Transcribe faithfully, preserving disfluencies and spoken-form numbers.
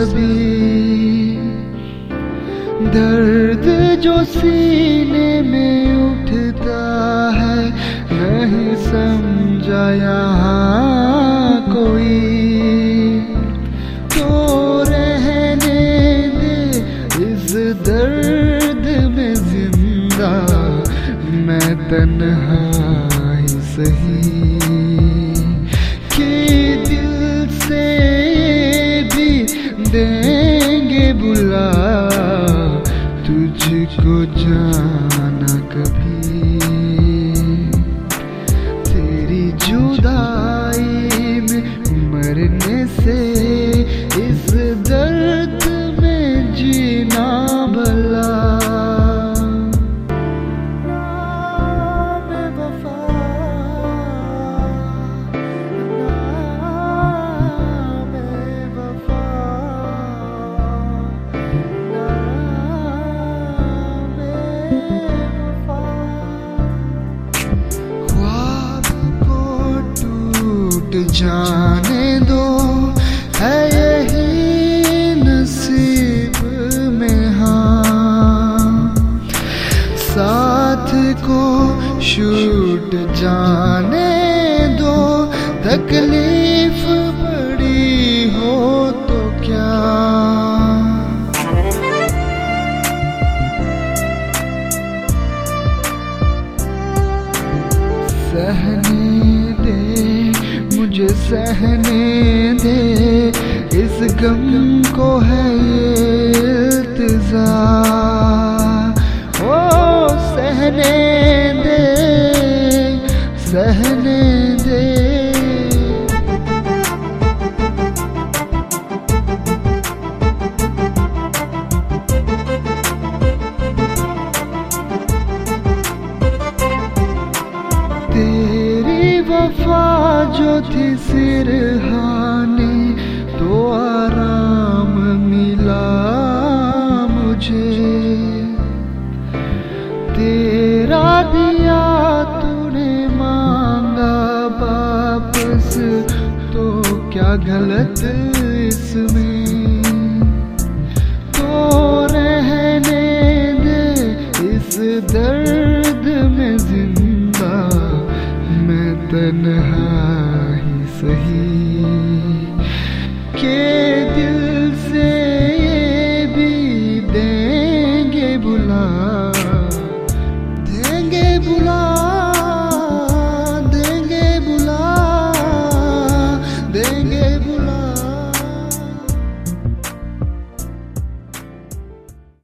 सभी दर्द जो सीने में उठता है नहीं समझा यहाँ कोई, तो रहने दे इस दर्द में जिंदा मैं तन्हा ही सही, कि दिल से भी देंगे बुला तुझको जाना कभी, तेरी जुदाई में मरने से इस दर्द में जीना भला। जाने दो है यही नसीब में, हाँ साथ को छूट जाने दो, तकलीफ बड़ी हो तो क्या सहने दे मुझे सहने दे, इस गम को है ये इल्तिजा, ओ सहने दे सहने दे। तेरी वफा जो थी सिरहाने तो आराम मिला मुझे, तेरा दिया तूने मांगा वापस तो क्या गलत इसमें, तो रहने दे इस दर्द में जिंदा मैं तन्हा ही सही, के